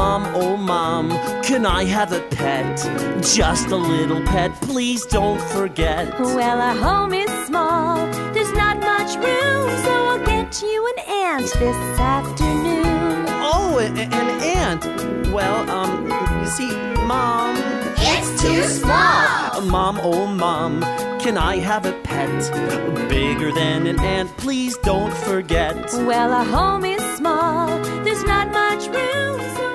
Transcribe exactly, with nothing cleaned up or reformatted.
Mom, oh Mom, can I have a pet? Just a little pet, please don't forget. Well, our home is small, there's not much room, so I'll get you an ant this afternoon. Oh, an, an ant. Well, um, you see, Mom... It's too small. Mom, oh Mom, can I have a pet? Bigger than an ant, please don't forget. Well, our home is small, there's not much room, so